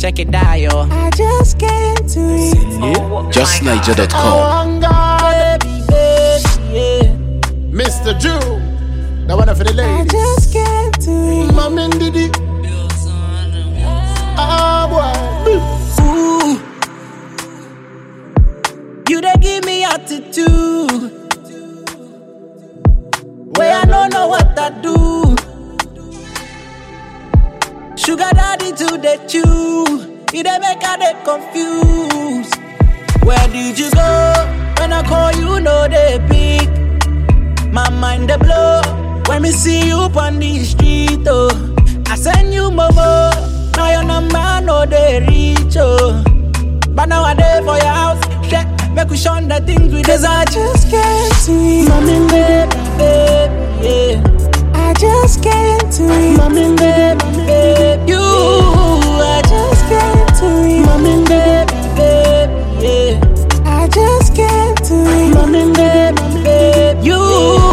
check it out, yo. I just can't do it. JustNiger.com. Baby, baby, yeah. Mr. Jew, the one for the I ladies. just can't do it. Mom and Diddy. Ah, boy. Ooh, you dey give me attitude. Where I don't know what I do. Sugar daddy to the chew. You dey make her dey confused. Where did you go? When I call you, no they pick. My mind dey blow. When me see you on the street, oh. I send you momo. Now your number no they reach, oh. But now I dey for your house. Check, make we shun the things we Cause I just can't do it. Mommy, baby, baby, yeah. I just can't do it. Mommy, baby, baby, you. I just can't do it. Mommy, baby, baby, yeah. I just can't do it. Mommy, baby, baby, you.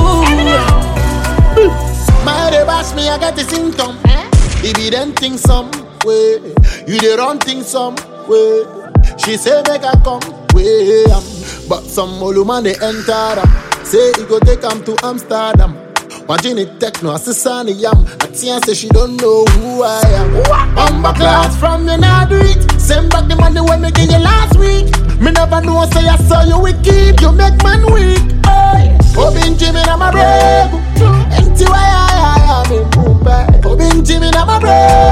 My they bash me, I get the symptom. If you don't think some way, you dey run things some way. She say make I come way, but some old man they enter them. Say he go take him to Amsterdam. Watching it techno, assassin yam. Atia say she don't know who I am. Bumper class from you now do it. Send back the money when me give you last week. Me never know say I saw you wicked. You make man weak. Obin Jimmy na my brave. Empty way I am in Mumbai. Obin Jimmy na my brave.